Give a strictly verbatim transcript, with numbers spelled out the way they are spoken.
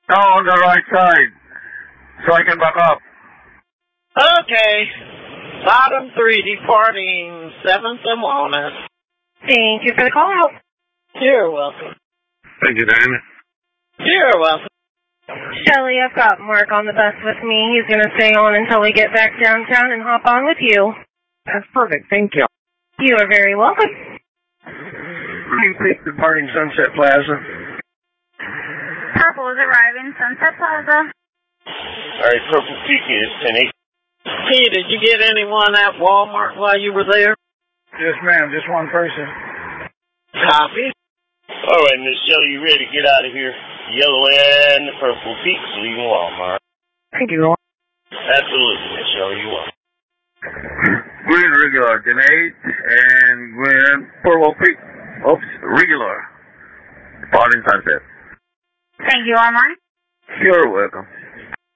No, on the right side, so I can back up. Okay. Bottom three departing seventh and Walnut. Thank you for the call out. You're welcome. Thank you, Dan. You're welcome. Shelly, I've got Mark on the bus with me. He's going to stay on until we get back downtown and hop on with you. That's perfect. Thank you. You are very welcome. Green Peak departing Sunset Plaza. Purple is arriving Sunset Plaza. All right, Purple Peak is ten eight. Hey, did you get anyone at Walmart while you were there? Yes, ma'am. Just one person. Copy. All right, Miss Shelley, you ready to get out of here? Yellow and the Purple Peaks leaving Walmart. Thank you. Absolutely, Miss Shelley, you are. Green regular, ten eight, and green Purple Peak. Oops, regular. Departing Sunset. Thank you, Walmart. You're welcome.